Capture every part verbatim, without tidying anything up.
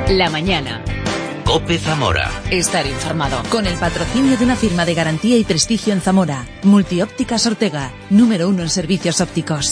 La mañana. COPE Zamora. Estar informado. Con el patrocinio de una firma de garantía y prestigio en Zamora. Multiópticas Ortega, número uno en servicios ópticos.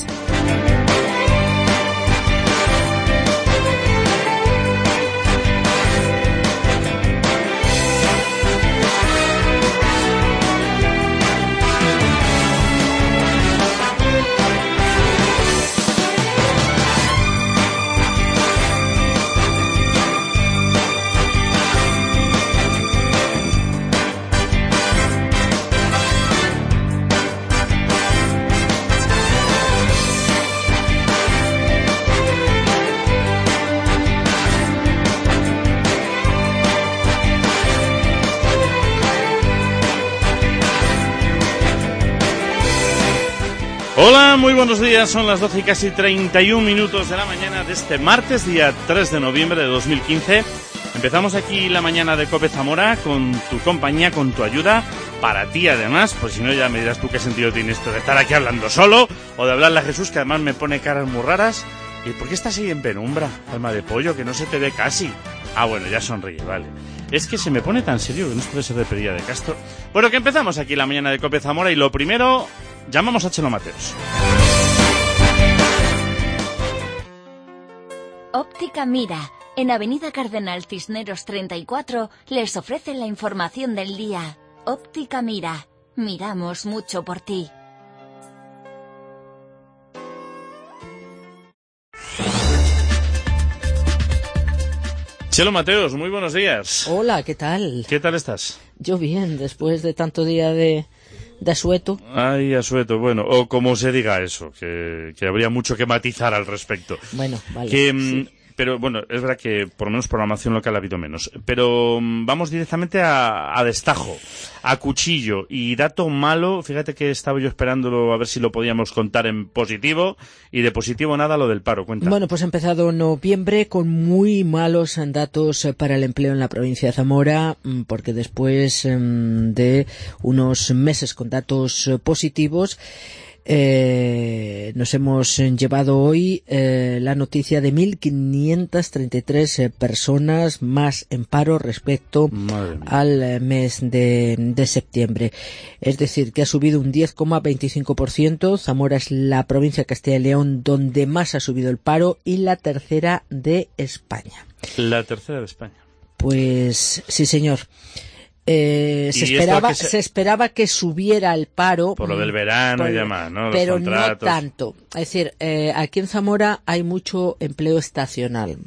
Hola, muy buenos días, son las doce y casi treinta y un minutos de la mañana de este martes, día tres de noviembre de dos mil quince. Empezamos aquí la mañana de COPE Zamora con tu compañía, con tu ayuda, para ti además, pues si no ya me dirás tú qué sentido tiene esto de estar aquí hablando solo, o de hablarle a Jesús, que además me pone caras muy raras. ¿Y por qué estás ahí en penumbra, alma de pollo, que no se te ve casi? Ah, bueno, ya sonríe, vale. Es que se me pone tan serio que no puede ser de Pedilla de Castro. Bueno, que empezamos aquí la mañana de COPE Zamora y lo primero, llamamos a Chelo Mateos. Óptica Mira, en Avenida Cardenal Cisneros treinta y cuatro, les ofrece la información del día. Óptica Mira, miramos mucho por ti. Chelo Mateos, muy buenos días. Hola, ¿qué tal? ¿Qué tal estás? Yo bien, después de tanto día de, de asueto. Ay, asueto, bueno, o como se diga eso, que, que habría mucho que matizar al respecto. Bueno, vale. Que, sí. Pero bueno, es verdad que por lo menos programación local ha habido menos. Pero vamos directamente a, a destajo, a cuchillo. Y dato malo, fíjate que estaba yo esperándolo a ver si lo podíamos contar en positivo. Y de positivo nada, lo del paro, cuenta. Bueno, pues ha empezado noviembre con muy malos datos para el empleo en la provincia de Zamora, porque después de unos meses con datos positivos, Eh, nos hemos llevado hoy eh, la noticia de mil quinientas treinta y tres eh, personas más en paro respecto al eh, mes de, de septiembre. Es decir, que ha subido un diez coma veinticinco por ciento. Zamora es la provincia de Castilla y León donde más ha subido el paro y la tercera de España. La tercera de España. Pues sí, señor. Eh, se esperaba se... se esperaba que subiera el paro por lo del verano por, y demás, ¿no? Los pero contratos. No tanto. Es decir, eh, aquí en Zamora hay mucho empleo estacional,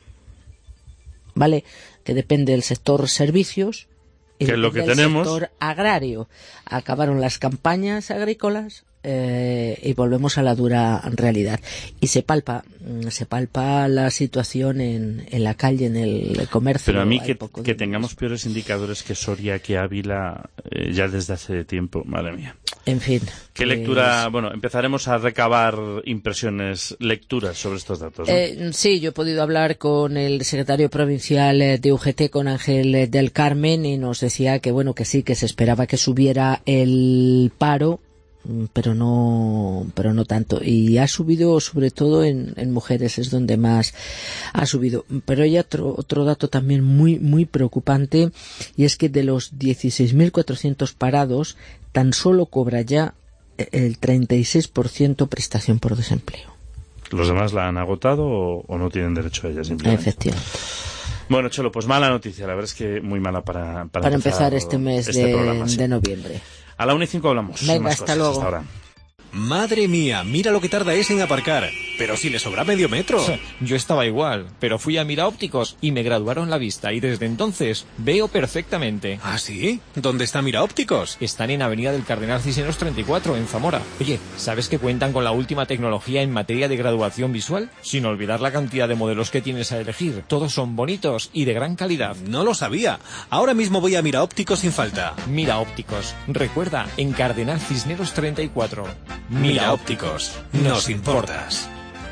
¿vale? Que depende del sector servicios y que es lo que del tenemos. sector agrario. Acabaron las campañas agrícolas eh, y volvemos a la dura realidad. Y se palpa, se palpa la situación en, en la calle, en el comercio. Pero a mí que, que tengamos peores indicadores que Soria, que Ávila, eh, ya desde hace tiempo, madre mía. En fin. ¿Qué pues... lectura? Bueno, empezaremos a recabar impresiones, lecturas sobre estos datos, ¿no? Eh, sí, yo he podido hablar con el secretario provincial de U G T, con Ángel del Carmen, y nos decía que bueno, que sí, que se esperaba que subiera el paro, pero no pero no tanto, y ha subido sobre todo en, en mujeres, es donde más ha subido. Pero hay otro otro dato también muy muy preocupante, y es que de los dieciséis mil cuatrocientos parados tan solo cobra ya el treinta y seis por ciento prestación por desempleo. ¿Los demás la han agotado o, o no tienen derecho a ella simplemente? Efectivamente. Bueno, Chelo, pues mala noticia, la verdad es que muy mala para para, para empezar, empezar este mes este de, programa, sí. de noviembre. A la una y cinco hablamos. Venga, hasta cosas, luego. Hasta ahora. Madre mía, mira lo que tarda ese en aparcar. Pero si le sobra medio metro. Yo estaba igual, pero fui a Mira Ópticos y me graduaron la vista y desde entonces veo perfectamente. ¿Ah, sí? ¿Dónde está Mira Ópticos? Están en Avenida del Cardenal Cisneros treinta y cuatro, en Zamora. Oye, ¿sabes que cuentan con la última tecnología en materia de graduación visual? Sin olvidar la cantidad de modelos que tienes a elegir. Todos son bonitos y de gran calidad. No lo sabía. Ahora mismo voy a Mira Ópticos sin falta. Mira Ópticos. Recuerda, en Cardenal Cisneros treinta y cuatro. Mira Ópticos. Nos importas.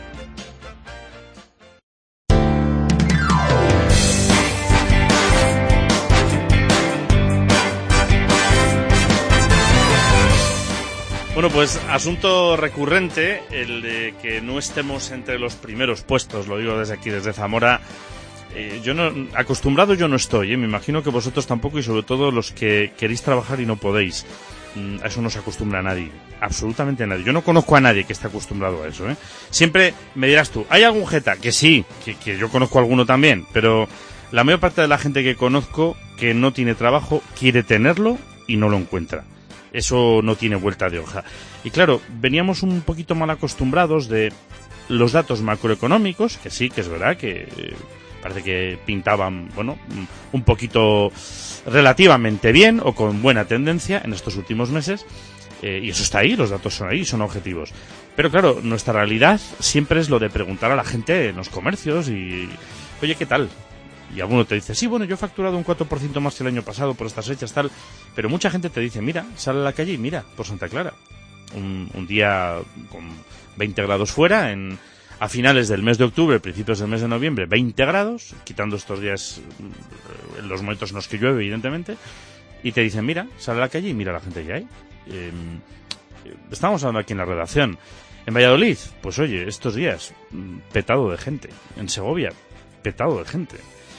Bueno, pues asunto recurrente, el de que no estemos entre los primeros puestos, lo digo desde aquí, desde Zamora, Eh, yo no, acostumbrado yo no estoy, ¿eh? Me imagino que vosotros tampoco, y sobre todo los que queréis trabajar y no podéis. A eso no se acostumbra a nadie, absolutamente a nadie. Yo no conozco a nadie que esté acostumbrado a eso, ¿eh? Siempre me dirás tú, ¿hay algún jeta? Que sí, que, que yo conozco a alguno también, pero la mayor parte de la gente que conozco que no tiene trabajo quiere tenerlo y no lo encuentra. Eso no tiene vuelta de hoja. Y claro, veníamos un poquito mal acostumbrados de los datos macroeconómicos, que sí, que es verdad que eh, parece que pintaban, bueno, un poquito relativamente bien o con buena tendencia en estos últimos meses, eh, y eso está ahí, los datos son ahí, son objetivos. Pero claro, nuestra realidad siempre es lo de preguntar a la gente en los comercios y, oye, ¿qué tal? Y alguno te dice, sí, bueno, yo he facturado un cuatro por ciento más que el año pasado por estas fechas, tal, pero mucha gente te dice, mira, sale a la calle y mira, por Santa Clara, un, un día con veinte grados fuera, en a finales del mes de octubre, principios del mes de noviembre, veinte grados, quitando estos días, en los momentos en los que llueve, evidentemente, y te dicen, mira, sale a la calle y mira la gente que hay. Eh, estamos hablando aquí en la redacción. En Valladolid, pues oye, estos días, petado de gente. En Segovia, petado de gente.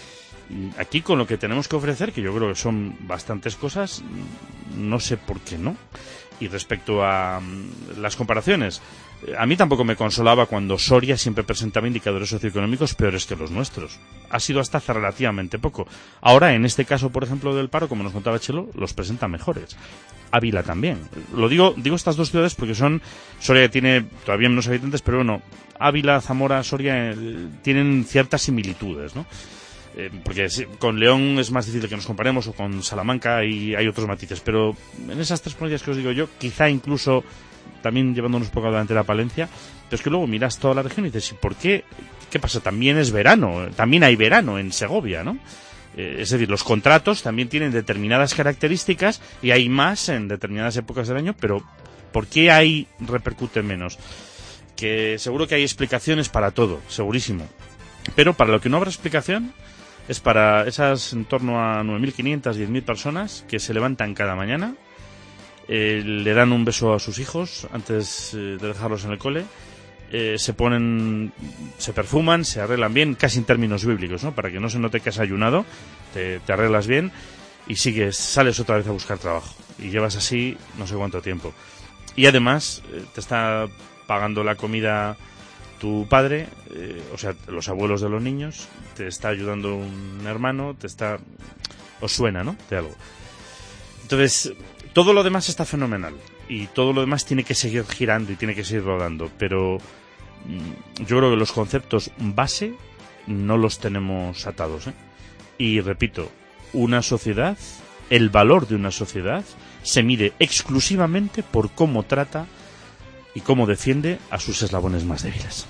Aquí con lo que tenemos que ofrecer, que yo creo que son bastantes cosas, no sé por qué no. Y respecto a las comparaciones, a mí tampoco me consolaba cuando Soria siempre presentaba indicadores socioeconómicos peores que los nuestros. Ha sido hasta hace relativamente poco. Ahora, en este caso, por ejemplo, del paro, como nos contaba Chelo, los presenta mejores. Ávila también. Lo digo, digo estas dos ciudades porque son, Soria tiene todavía menos habitantes, pero bueno, Ávila, Zamora, Soria eh, tienen ciertas similitudes, ¿no? Eh, porque con León es más difícil que nos comparemos, o con Salamanca, y hay otros matices, pero en esas tres provincias que os digo yo, quizá incluso también llevándonos un poco adelante la Palencia, pero es que luego miras toda la región y dices, ¿y por qué? ¿Qué pasa? También es verano, también hay verano en Segovia, ¿no? Eh, es decir, los contratos también tienen determinadas características y hay más en determinadas épocas del año, pero ¿por qué ahí repercute menos? Que seguro que hay explicaciones para todo, segurísimo, pero para lo que no habrá explicación es para esas en torno a nueve mil quinientas, diez mil personas que se levantan cada mañana, eh, le dan un beso a sus hijos antes eh, de dejarlos en el cole, eh, se ponen, se perfuman, se arreglan bien, casi en términos bíblicos, ¿no? Para que no se note que has ayunado, te, te arreglas bien y sigues, sales otra vez a buscar trabajo. Y llevas así no sé cuánto tiempo. Y además eh, te está pagando la comida tu padre, eh, o sea, los abuelos de los niños, te está ayudando un hermano, te está... os suena, ¿no? De algo. Entonces, todo lo demás está fenomenal y todo lo demás tiene que seguir girando y tiene que seguir rodando, pero mmm, yo creo que los conceptos base no los tenemos atados, ¿eh? Y repito, una sociedad, el valor de una sociedad se mide exclusivamente por cómo trata y cómo defiende a sus eslabones más débiles.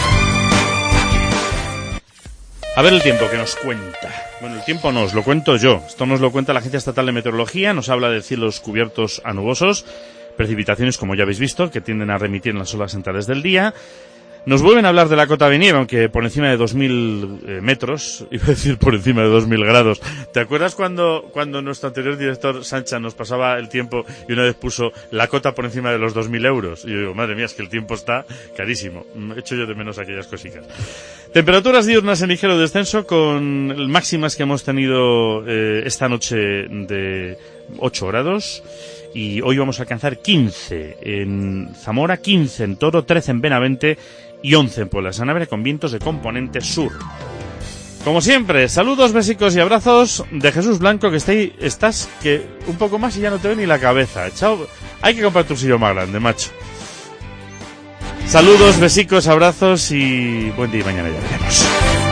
A ver el tiempo que nos cuenta. Bueno, el tiempo no, os lo cuento yo. Esto nos lo cuenta la Agencia Estatal de Meteorología. Nos habla de cielos cubiertos a nubosos, precipitaciones, como ya habéis visto, que tienden a remitir en las horas centrales del día. Nos vuelven a hablar de la cota de nieve, aunque por encima de dos mil eh, metros, iba a decir por encima de dos mil grados. ¿Te acuerdas cuando, cuando nuestro anterior director, Sancha, nos pasaba el tiempo y una vez puso la cota por encima de los dos mil euros? Y yo digo, madre mía, es que el tiempo está carísimo. Echo yo de menos aquellas cositas. Temperaturas diurnas en ligero descenso, con máximas que hemos tenido eh, esta noche de ocho grados. Y hoy vamos a alcanzar quince en Zamora, quince en Toro, trece en Benavente y once en Puebla de Sanabria, con vientos de componente sur. Como siempre, saludos, besicos y abrazos de Jesús Blanco, que está ahí, estás que un poco más y ya no te ve ni la cabeza. Chao, hay que comprar tu sillón más grande, macho. Saludos, besicos, abrazos y buen día y mañana ya veremos.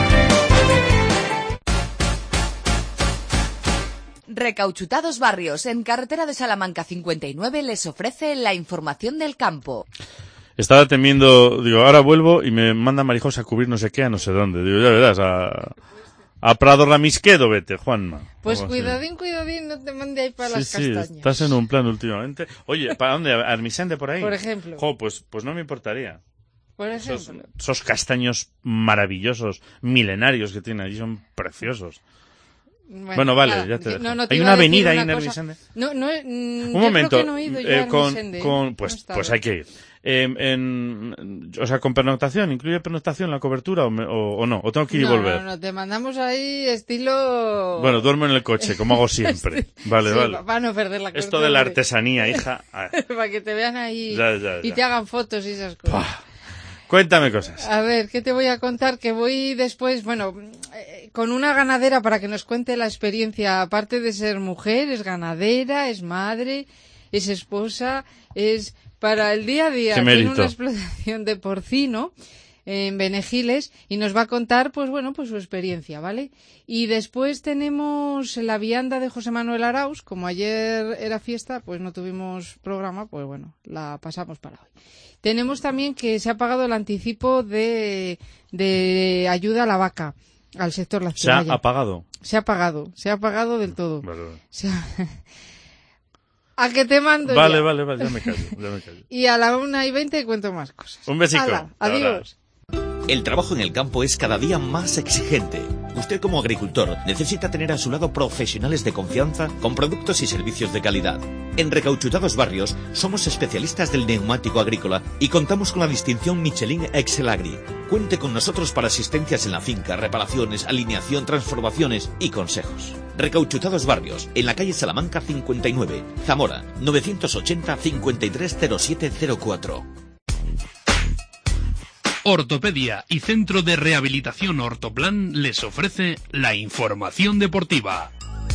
Recauchutados Barrios, en carretera de Salamanca cincuenta y nueve, les ofrece la información del campo. Estaba temiendo, digo, ahora vuelvo y me manda Marijosa a cubrir no sé qué a no sé dónde. Digo, ya verás, a, a Prado Ramisquedo vete, Juanma. Pues cuidadín, cuidadín, no te mande ahí para sí, las sí, castañas. Estás en un plan últimamente. Oye, ¿para dónde? ¿A Armisende por ahí? Por ejemplo. Jo, pues, pues no me importaría. Por ejemplo. Esos, esos castaños maravillosos, milenarios que tienen allí, son preciosos. Bueno, bueno, vale, nada, ya te dejo. no, no te Hay iba una a decir avenida ahí una en cosa. Ermisende. No, no, mm, Un yo momento, creo que no he ido yo eh, a con, Ermisende, ¿eh? con, No pues, he estado. pues hay que ir. Eh, en, o sea, con pernoctación, ¿incluye pernoctación la cobertura o, me- o, o no? ¿O tengo que ir y no, volver? No, no, te mandamos ahí estilo... Bueno, duermo en el coche, como hago siempre. Vale, sí, vale. para no perder la Esto cobertura, de la hombre. artesanía, hija. Ah, Para que te vean ahí Ya, ya, y ya. te hagan fotos y esas cosas. pah. Cuéntame cosas. A ver, ¿qué te voy a contar? Que voy después, bueno, eh, con una ganadera para que nos cuente la experiencia. Aparte de ser mujer, es ganadera, es madre, es esposa, es para el día a día. Qué Tiene mérito. una explotación de porcino en Benegiles y nos va a contar, pues bueno, pues su experiencia, ¿vale? Y después tenemos la vianda de José Manuel Arauz. Como ayer era fiesta, pues no tuvimos programa, pues bueno, la pasamos para hoy. Tenemos también que se ha pagado el anticipo de, de ayuda a la vaca, al sector Se ha lactancia. apagado. Se ha pagado, se ha pagado del todo. Vale, vale. Se ha- ¿A qué te mando Vale, ya? vale, vale, ya me callo, ya me callo. Y a la una y veinte cuento más cosas. Un besito. Hala, Hasta ahora. adiós. El trabajo en el campo es cada día más exigente. Usted como agricultor necesita tener a su lado profesionales de confianza con productos y servicios de calidad. En Recauchutados Barrios somos especialistas del neumático agrícola y contamos con la distinción Michelin Excel Agri. Cuente con nosotros para asistencias en la finca, reparaciones, alineación, transformaciones y consejos. Recauchutados Barrios, en la calle Salamanca cincuenta y nueve, Zamora, novecientos ochenta, cincuenta y tres cero siete cero cuatro. Ortopedia y Centro de Rehabilitación Ortoplan les ofrece la información deportiva.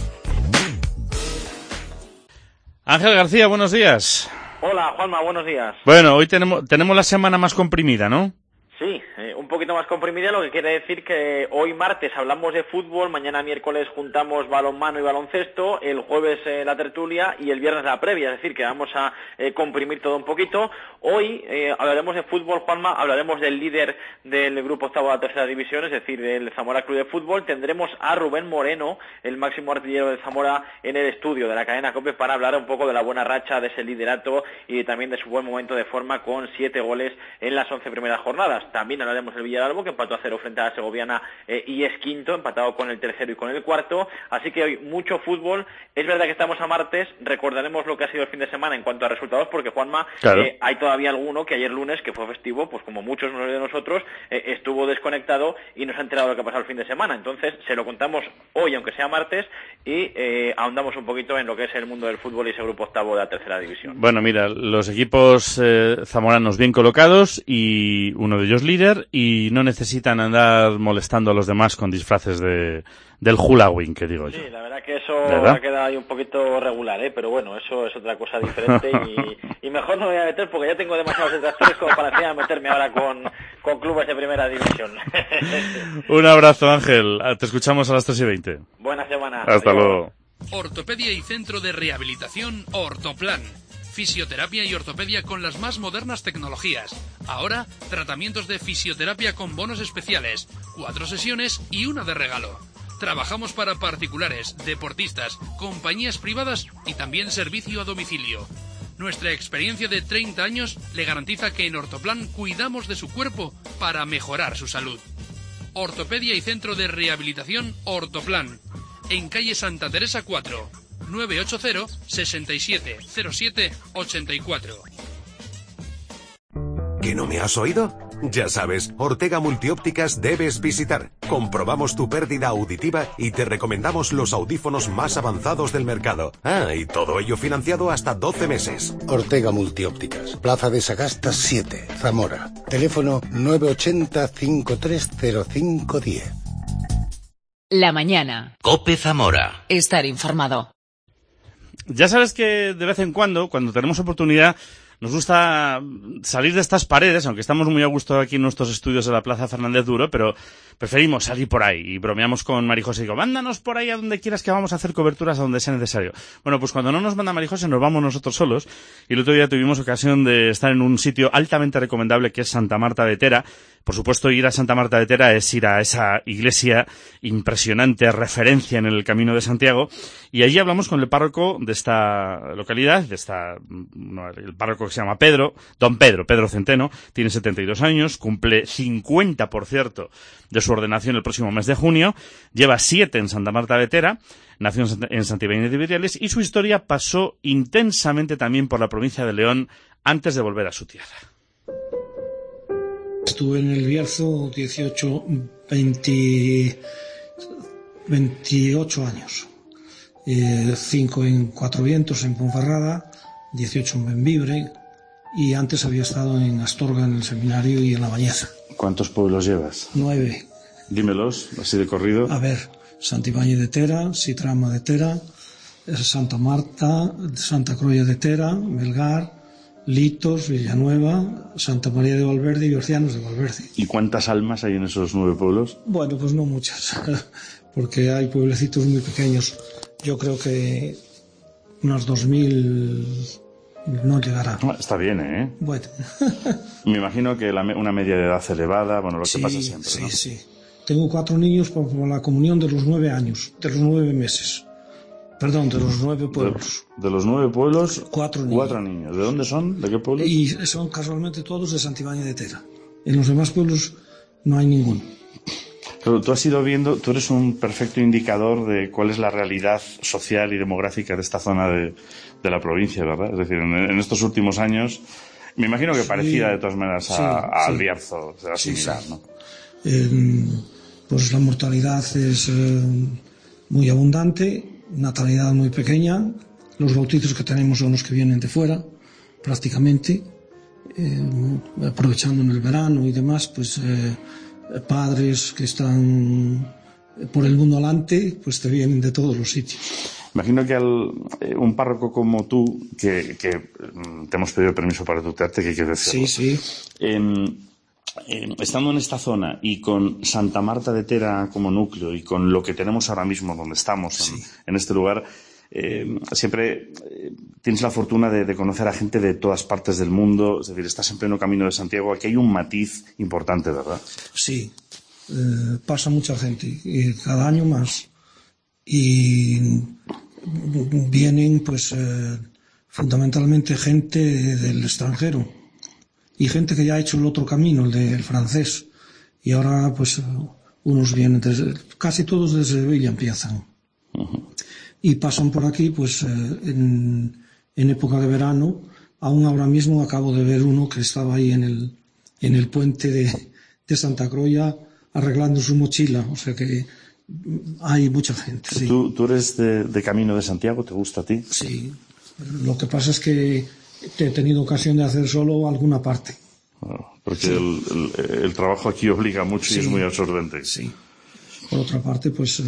Ángel García, buenos días. Hola, Juanma, buenos días. Bueno, hoy tenemos, tenemos la semana más comprimida, ¿no? Sí, eh, un poquito más comprimida, lo que quiere decir que hoy martes hablamos de fútbol, mañana miércoles juntamos balonmano y baloncesto, el jueves eh, la tertulia y el viernes la previa, es decir, que vamos a eh, comprimir todo un poquito. Hoy eh, hablaremos de fútbol, Juanma, hablaremos del líder del grupo octavo de la tercera división, es decir, del Zamora Club de Fútbol. Tendremos a Rubén Moreno, el máximo artillero del Zamora, en el estudio de la cadena COPE para hablar un poco de la buena racha, de ese liderato y también de su buen momento de forma con siete goles en las once primeras jornadas. También hablaremos del Villaralbo, que empató a cero frente a la Segoviana eh, y es quinto, empatado con el tercero y con el cuarto. Así que hoy mucho fútbol. Es verdad que estamos a martes, recordaremos lo que ha sido el fin de semana en cuanto a resultados, porque Juanma, Claro. eh, hay todavía alguno que ayer lunes, que fue festivo, pues como muchos de nosotros, eh, estuvo desconectado y nos ha enterado de lo que ha pasado el fin de semana. Entonces se lo contamos hoy, aunque sea martes, y eh, ahondamos un poquito en lo que es el mundo del fútbol y ese grupo octavo de la tercera división. Bueno, mira, los equipos eh, zamoranos bien colocados y uno de ellos líder y no necesitan andar molestando a los demás con disfraces de del Halloween, que digo yo. Sí, la verdad que eso ¿Verdad? ha quedado ahí un poquito regular, ¿eh? Pero bueno, eso es otra cosa diferente y, y mejor no me voy a meter porque ya tengo demasiados detractores como para encima meterme ahora con, con clubes de primera división. Un abrazo, Ángel. Te escuchamos a las tres y veinte. Buena semana. Hasta Adiós. luego. Ortopedia y Centro de Rehabilitación Ortoplan. Fisioterapia y ortopedia con las más modernas tecnologías. Ahora, tratamientos de fisioterapia con bonos especiales, cuatro sesiones y una de regalo. Trabajamos para particulares, deportistas, compañías privadas y también servicio a domicilio. Nuestra experiencia de treinta años le garantiza que en Ortoplan cuidamos de su cuerpo para mejorar su salud. Ortopedia y Centro de Rehabilitación Ortoplan. En calle Santa Teresa cuatro, nueve ocho cero, seis siete cero siete, ocho cuatro. ¿Que no me has oído? Ya sabes, Ortega Multiópticas debes visitar. Comprobamos tu pérdida auditiva y te recomendamos los audífonos más avanzados del mercado. Ah, y todo ello financiado hasta doce meses. Ortega Multiópticas, Plaza de Sagasta siete, Zamora. Teléfono nueve ocho cero, cinco tres cero cinco uno cero. La mañana. Cope Zamora. Estar informado. Ya sabes que de vez en cuando, cuando tenemos oportunidad, nos gusta salir de estas paredes, aunque estamos muy a gusto aquí en nuestros estudios de la Plaza Fernández Duro, pero preferimos salir por ahí y bromeamos con Marijose y digo, mándanos por ahí a donde quieras que vamos a hacer coberturas a donde sea necesario. Bueno, pues cuando no nos manda Marijose nos vamos nosotros solos y el otro día tuvimos ocasión de estar en un sitio altamente recomendable que es Santa Marta de Tera. Por supuesto, ir a Santa Marta de Tera es ir a esa iglesia impresionante, referencia en el Camino de Santiago, y allí hablamos con el párroco de esta localidad, de esta, no, el párroco que se llama Pedro, don Pedro, Pedro Centeno, tiene setenta y dos años, cumple cincuenta, por cierto, de su ordenación el próximo mes de junio, lleva siete en Santa Marta de Tera, nació en Santibáñez de Vidriales y su historia pasó intensamente también por la provincia de León antes de volver a su tierra. Estuve en el Bierzo dieciocho, veinte, veintiocho años, eh, cinco en Cuatro Vientos, en Ponferrada, dieciocho en Bembibre, y antes había estado en Astorga, en el seminario, y en La Bañeza. ¿Cuántos pueblos llevas? Nueve. Dímelos, así de corrido. A ver, Santibáñez de Tera, Sitrama de Tera, Santa Marta, Santa Croya de Tera, Melgar, Litos, Villanueva, Santa María de Valverde y Bercianos de Valverde. ¿Y cuántas almas hay en esos nueve pueblos? Bueno, pues no muchas, porque hay pueblecitos muy pequeños. Yo creo que unas dos mil no llegará. Está bien, ¿eh? Bueno. Me imagino que la, una media de edad elevada, bueno, lo que sí, pasa siempre, sí, ¿no? Sí, sí. Tengo cuatro niños por, por la comunión de los nueve años, de los nueve meses. Perdón, de los nueve pueblos. De, de los nueve pueblos, cuatro niños. Cuatro niños. ¿De dónde son? ¿De qué pueblos? Y son casualmente todos de Santibáñez de Tera. En los demás pueblos no hay ninguno. Pero tú has ido viendo, tú eres un perfecto indicador de cuál es la realidad social y demográfica de esta zona de, de la provincia, ¿verdad? Es decir, en, en estos últimos años, me imagino que sí, parecida de todas maneras a, sí, a sí. Albierzo, será sí, similar, sí. ¿no? Eh, pues la mortalidad es eh, muy abundante, natalidad muy pequeña, los bautizos que tenemos son los que vienen de fuera, prácticamente, eh, aprovechando en el verano y demás, pues eh, padres que están por el mundo alante, pues te vienen de todos los sitios. Imagino que al, eh, un párroco como tú, que, que te hemos pedido permiso para tutearte, que quieres decirlo. Sí, sí. Eh, eh, estando en esta zona y con Santa Marta de Tera como núcleo y con lo que tenemos ahora mismo donde estamos, sí. en, en este lugar, eh, siempre eh, tienes la fortuna de, de conocer a gente de todas partes del mundo, es decir, estás en pleno camino de Santiago, aquí hay un matiz importante, ¿verdad? Sí, eh, pasa mucha gente, y cada año más, y vienen pues eh, fundamentalmente gente del extranjero y gente que ya ha hecho el otro camino, el del francés, y ahora pues unos vienen desde, casi todos desde Sevilla empiezan. Uh-huh. Y pasan por aquí pues eh, en, en época de verano. Aún ahora mismo acabo de ver uno que estaba ahí en el, en el puente de, de Santa Croya arreglando su mochila, o sea que hay mucha gente. Sí. ¿Tú, tú eres de, de Camino de Santiago? ¿Te gusta a ti? Sí, lo que pasa es que he tenido ocasión de hacer solo alguna parte. Bueno, porque sí. el, el, el trabajo aquí obliga mucho, sí, y es muy absorbente. Sí. Por otra parte, pues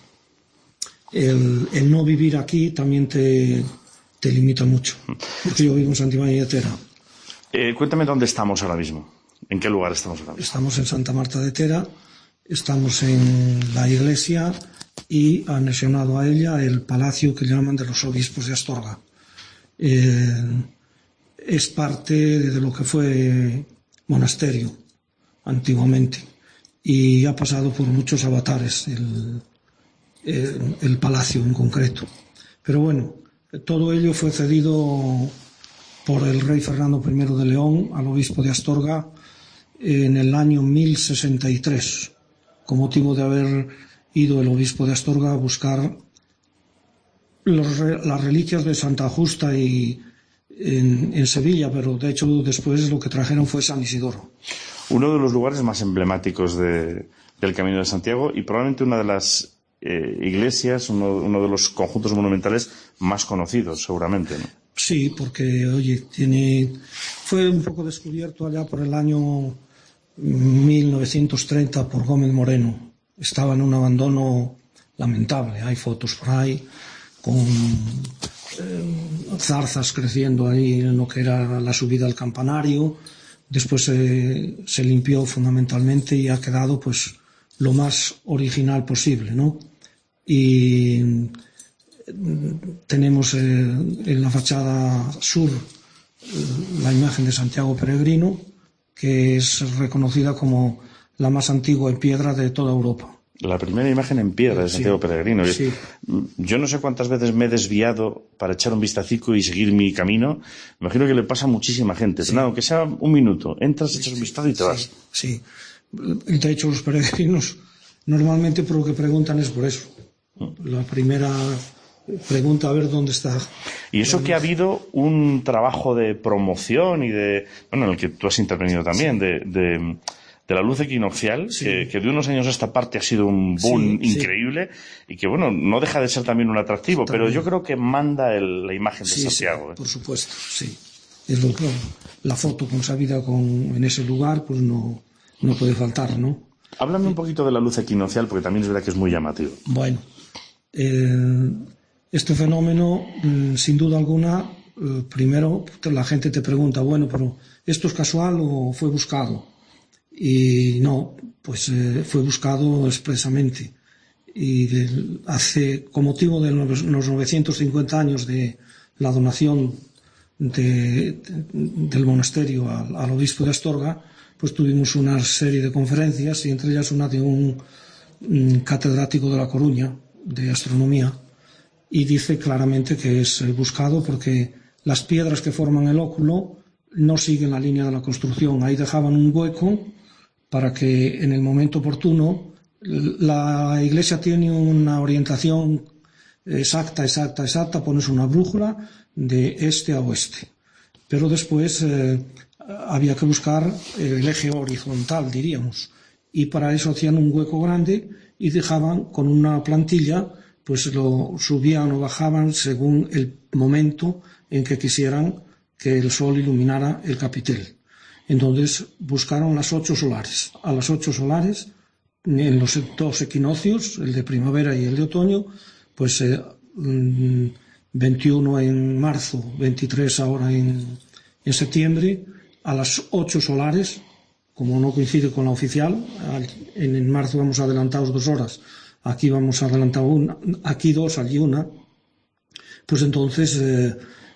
el, el no vivir aquí también te, te limita mucho. Porque yo vivo en Santibáñez de Tera. Eh, cuéntame dónde estamos ahora mismo. ¿En qué lugar estamos ahora mismo? Estamos en Santa Marta de Tera. Estamos en la iglesia y anexionado a ella el palacio que llaman de los obispos de Astorga. Eh, es parte de lo que fue monasterio antiguamente y ha pasado por muchos avatares el, el, el palacio en concreto. Pero bueno, todo ello fue cedido por el rey Fernando primero de León al obispo de Astorga en el año mil sesenta y tres. Con motivo de haber ido el obispo de Astorga a buscar los, las reliquias de Santa Justa y en, en Sevilla, pero de hecho después lo que trajeron fue San Isidoro. Uno de los lugares más emblemáticos de, del Camino de Santiago y probablemente una de las eh, iglesias, uno, uno de los conjuntos monumentales más conocidos, seguramente, ¿no? Sí, porque, oye, tiene fue un poco descubierto allá por el año mil novecientos treinta por Gómez Moreno. Estaba en un abandono lamentable. Hay fotos por ahí con eh, zarzas creciendo ahí en lo que era la subida al campanario. Después eh, se limpió fundamentalmente y ha quedado pues lo más original posible, ¿no? Y eh, tenemos eh, en la fachada sur eh, la imagen de Santiago Peregrino, que es reconocida como la más antigua en piedra de toda Europa. La primera imagen en piedra de Santiago sí, Peregrino. Sí. Yo no sé cuántas veces me he desviado para echar un vistacico y seguir mi camino. Me imagino que le pasa a muchísima gente. Sí. Nada, aunque sea un minuto, entras, echas un vistazo y te sí, vas. Sí, de hecho los peregrinos normalmente por lo que preguntan es por eso. La primera pregunta a ver dónde está. Y eso que ha habido un trabajo de promoción y de, bueno, en el que tú has intervenido también, sí. de... de de la luz equinoccial, sí. que, que de unos años a esta parte ha sido un boom sí, increíble sí. y que, bueno, no deja de ser también un atractivo, también. Pero yo creo que manda el, la imagen de sí, Santiago. Sí, ¿eh? Por supuesto, sí. Es lo, la foto consabida con, en ese lugar, pues no, no puede faltar, ¿no? Háblame un poquito de la luz equinoccial, porque también es verdad que es muy llamativo. Bueno, eh, este fenómeno, sin duda alguna, eh, primero la gente te pregunta, bueno, pero ¿esto es casual o fue buscado? Y no, pues eh, fue buscado expresamente. Y de, hace, con motivo de los, los novecientos cincuenta años de la donación de, de, del monasterio al, al obispo de Astorga, pues tuvimos una serie de conferencias y entre ellas una de un, un catedrático de La Coruña, de astronomía, y dice claramente que es buscado porque las piedras que forman el óculo no siguen la línea de la construcción. Ahí dejaban un hueco para que en el momento oportuno la Iglesia tiene una orientación exacta, exacta, exacta, pones una brújula de este a oeste. Pero después eh, había que buscar el eje horizontal, diríamos, y para eso hacían un hueco grande y dejaban con una plantilla, pues lo subían o bajaban según el momento en que quisieran que el sol iluminara el capitel. Entonces buscaron las ocho solares. A las ocho solares, en los dos equinoccios, el de primavera y el de otoño, pues eh, veintiuno en marzo, veintitrés ahora en, en septiembre, a las ocho solares, como no coincide con la oficial, en, en marzo vamos adelantados dos horas, aquí vamos adelantados una, aquí dos, allí una, pues entonces... Eh,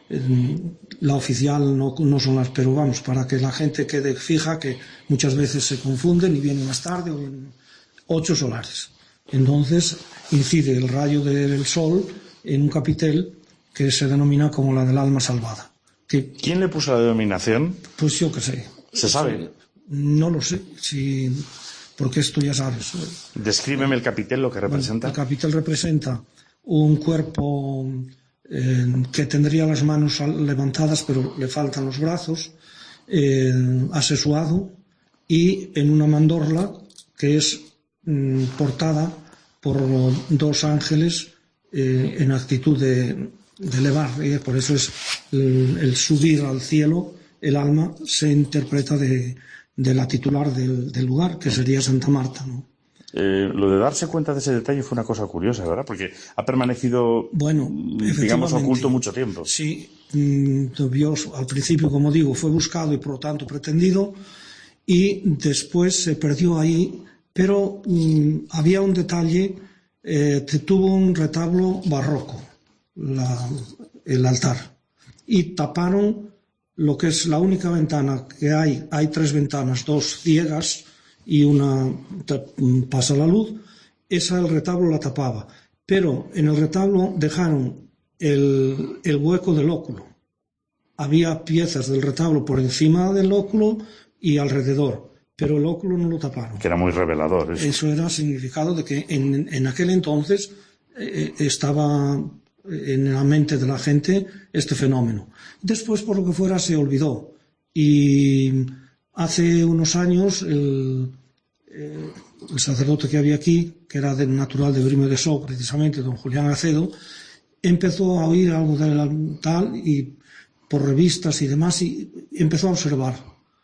la oficial no, no son las, pero vamos, para que la gente quede fija, que muchas veces se confunden y vienen más tarde, o en ocho solares. Entonces incide el rayo del sol en un capitel que se denomina como la del alma salvada. Que, ¿Quién le puso la denominación? Pues yo qué sé. ¿Se sabe? No lo sé, si, porque esto ya sabes. Descríbeme el capitel, lo que representa. Bueno, el capitel representa un cuerpo... Eh, que tendría las manos levantadas pero le faltan los brazos, eh, asesuado y en una mandorla que es mm, portada por dos ángeles eh, en actitud de, de elevar, eh, por eso es el, el subir al cielo. El alma se interpreta de, de la titular del, del lugar, que sería Santa Marta, ¿no? Eh, lo de darse cuenta de ese detalle fue una cosa curiosa, ¿verdad? Porque ha permanecido, bueno, digamos, oculto mucho tiempo. Sí, Dios al principio, como digo, fue buscado y por lo tanto pretendido, y después se perdió ahí, pero mmm, había un detalle, eh, tuvo un retablo barroco, la, el altar, y taparon lo que es la única ventana que hay, hay tres ventanas, dos ciegas, y una pasa la luz, esa el retablo la tapaba, pero en el retablo dejaron el, el hueco del óculo. Había piezas del retablo por encima del óculo y alrededor, pero el óculo no lo taparon. Que era muy revelador. Eso, eso era significado de que en, en aquel entonces eh, estaba en la mente de la gente este fenómeno. Después, por lo que fuera, se olvidó. Y hace unos años el, eh, el sacerdote que había aquí, que era de, natural de Brimio de Só, precisamente, don Julián Acedo, empezó a oír algo de tal y por revistas y demás, y empezó a observar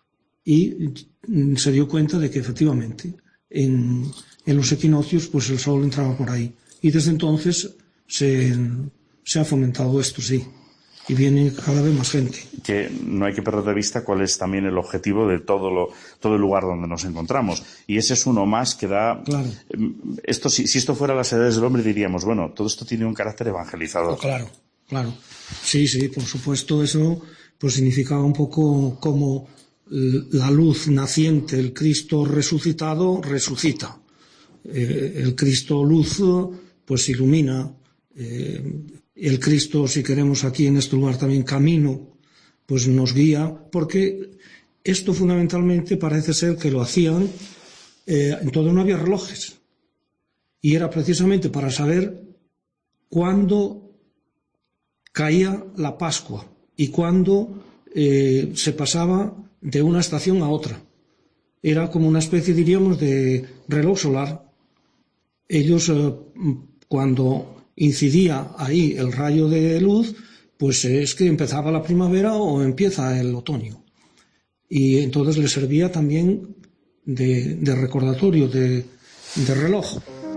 y se dio cuenta de que efectivamente en, en los equinoccios pues el sol entraba por ahí, y desde entonces se, se ha fomentado esto, sí. Y viene cada vez más gente. Que no hay que perder de vista cuál es también el objetivo de todo lo, todo el lugar donde nos encontramos. Y ese es uno más que da... Claro. Esto, si, si esto fuera las edades del hombre, diríamos, bueno, todo esto tiene un carácter evangelizador. Oh, claro, claro. Sí, sí, por supuesto, eso pues significaba un poco como la luz naciente, el Cristo resucitado, resucita. Eh, el Cristo luz pues ilumina. Eh, el Cristo, si queremos aquí en este lugar también camino, pues nos guía, porque esto fundamentalmente parece ser que lo hacían, eh, entonces no había relojes, y era precisamente para saber cuándo caía la Pascua y cuándo eh, se pasaba de una estación a otra. Era como una especie, diríamos, de reloj solar. Ellos, eh, cuando incidía ahí el rayo de luz, pues es que empezaba la primavera o empieza el otoño. Y entonces le servía también de, de recordatorio, de, de reloj.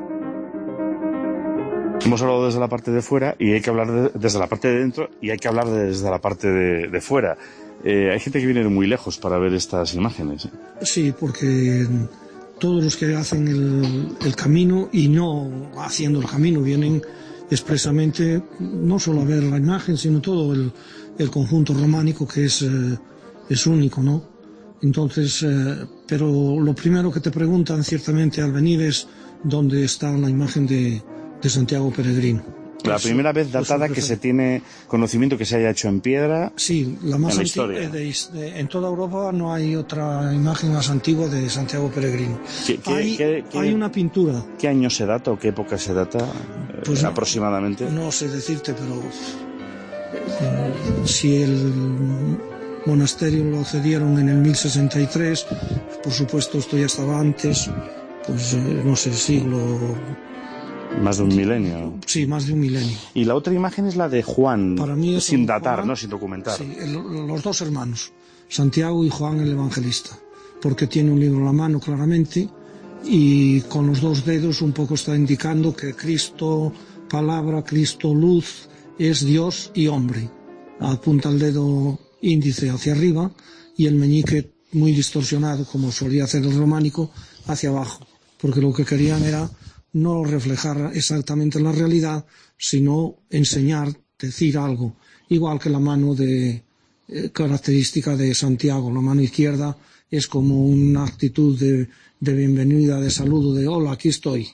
Hemos hablado desde la parte de fuera y hay que hablar de, desde la parte de dentro y hay que hablar desde la parte de, de fuera. Eh, hay gente que viene de muy lejos para ver estas imágenes. Sí, porque todos los que hacen el, el camino y no haciendo el camino vienen expresamente no solo a ver la imagen, sino todo el, el conjunto románico, que es, eh, es único, ¿no? Entonces, eh, pero lo primero que te preguntan ciertamente al venir es dónde está la imagen de, de Santiago Peregrino. La primera vez datada que se tiene conocimiento que se haya hecho en piedra. Sí, la más en la antigua. historia. De, de, en toda Europa no hay otra imagen más antigua de Santiago Peregrino. ¿Qué, qué, hay, qué, qué, hay una pintura. ¿Qué año se data o qué época se data Pues eh, no, aproximadamente? No sé decirte, pero eh, si el monasterio lo cedieron en el mil sesenta y tres, por supuesto esto ya estaba antes, pues eh, no sé, siglo... Más de un milenio. Sí, más de un milenio. Y la otra imagen es la de Juan, Para mí es sin datar, Juan, ¿no? Sin documentar. Sí, el, los dos hermanos, Santiago y Juan el Evangelista, porque tiene un libro en la mano claramente y con los dos dedos un poco está indicando que Cristo, palabra, Cristo, luz, es Dios y hombre. Apunta el dedo índice hacia arriba y el meñique muy distorsionado, como solía hacer el románico, hacia abajo, porque lo que querían era no reflejar exactamente la realidad, sino enseñar, decir algo, igual que la mano de eh, característica de Santiago. La mano izquierda es como una actitud de, de bienvenida, de saludo, de hola, aquí estoy.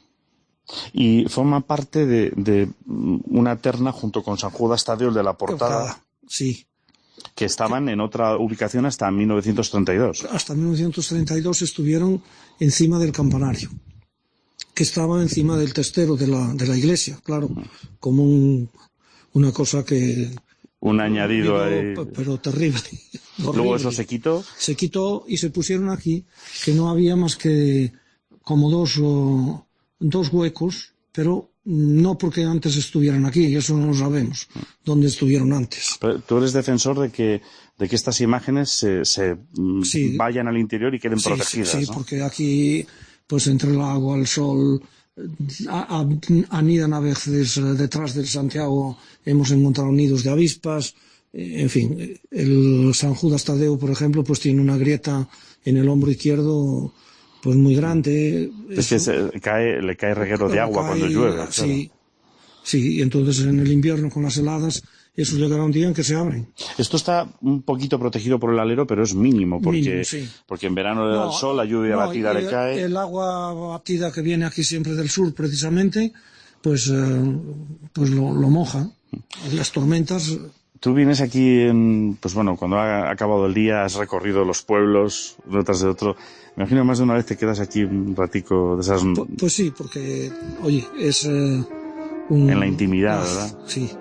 Y forma parte de, de una terna junto con San Judas Tadeo de la Portada. Portada, sí. Que estaban en otra ubicación hasta mil novecientos treinta y dos. Hasta mil novecientos treinta y dos estuvieron encima del campanario, que estaba encima del testero de la, de la iglesia, claro, como un, una cosa que... Un añadido ahí. Pero terrible. Luego eso se quitó. Se quitó y se pusieron aquí, que no había más que como dos, oh, dos huecos, pero no porque antes estuvieran aquí, eso no lo sabemos, dónde estuvieron antes. Pero tú eres defensor de que, de que estas imágenes se, se sí. vayan al interior y queden sí, protegidas. Sí, sí, ¿no? porque aquí... pues entre el agua, el sol, a, a, anidan a veces detrás del Santiago, hemos encontrado nidos de avispas, en fin, el San Judas Tadeo, por ejemplo, pues tiene una grieta en el hombro izquierdo, pues muy grande. Es Eso, que se cae, le cae reguero de agua cae, cuando llueve. Sí, claro. Sí, y entonces en el invierno con las heladas, eso llegará un día en que se abren. Esto está un poquito protegido por el alero, pero es mínimo, porque, mínimo, sí. porque en verano le da no, el sol, la lluvia no, batida el, le cae. El agua batida que viene aquí siempre del sur, precisamente, pues, eh, pues lo, lo moja. Las tormentas... Tú vienes aquí, en, pues bueno, cuando ha acabado el día, has recorrido los pueblos, uno tras de otro. Me imagino más de una vez te quedas aquí un ratico de esas... Pues, pues sí, porque, oye, es... Eh, un... En la intimidad, ah, ¿verdad? Sí.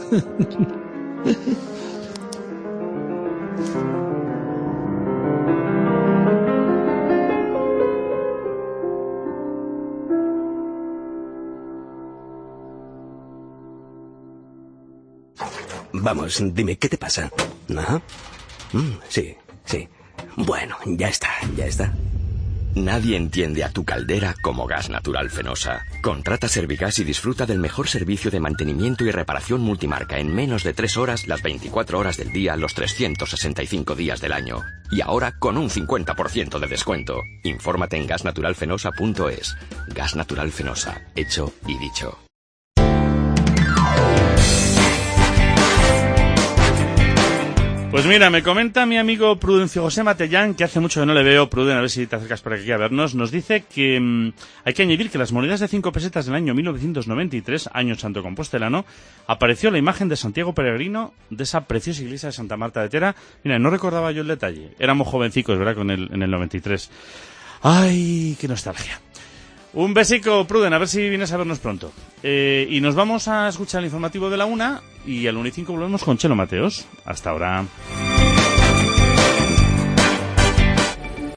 Vamos, dime, ¿qué te pasa? ¿Ah? Mm, sí, sí. Bueno, ya está, ya está. Nadie entiende a tu caldera como Gas Natural Fenosa. Contrata Servigas y disfruta del mejor servicio de mantenimiento y reparación multimarca en menos de tres horas, las veinticuatro horas del día, los trescientos sesenta y cinco días del año. Y ahora con un cincuenta por ciento de descuento. Infórmate en gas natural fenosa punto es. Gas Natural Fenosa. Hecho y dicho. Pues mira, me comenta mi amigo Prudencio José Matellán, que hace mucho que no le veo. Pruden, a ver si te acercas por aquí a vernos. Nos dice que mmm, hay que añadir que las monedas de cinco pesetas del año mil novecientos noventa y tres, año santo compostelano, apareció la imagen de Santiago Peregrino de esa preciosa iglesia de Santa Marta de Tera. Mira, no recordaba yo el detalle. Éramos jovencicos, ¿verdad?, con el, en el noventa y tres. ¡Ay, qué nostalgia! Un besico, Pruden, a ver si vienes a vernos pronto. Eh, y nos vamos a escuchar el informativo de la una, y al una y cinco volvemos con Chelo Mateos. Hasta ahora.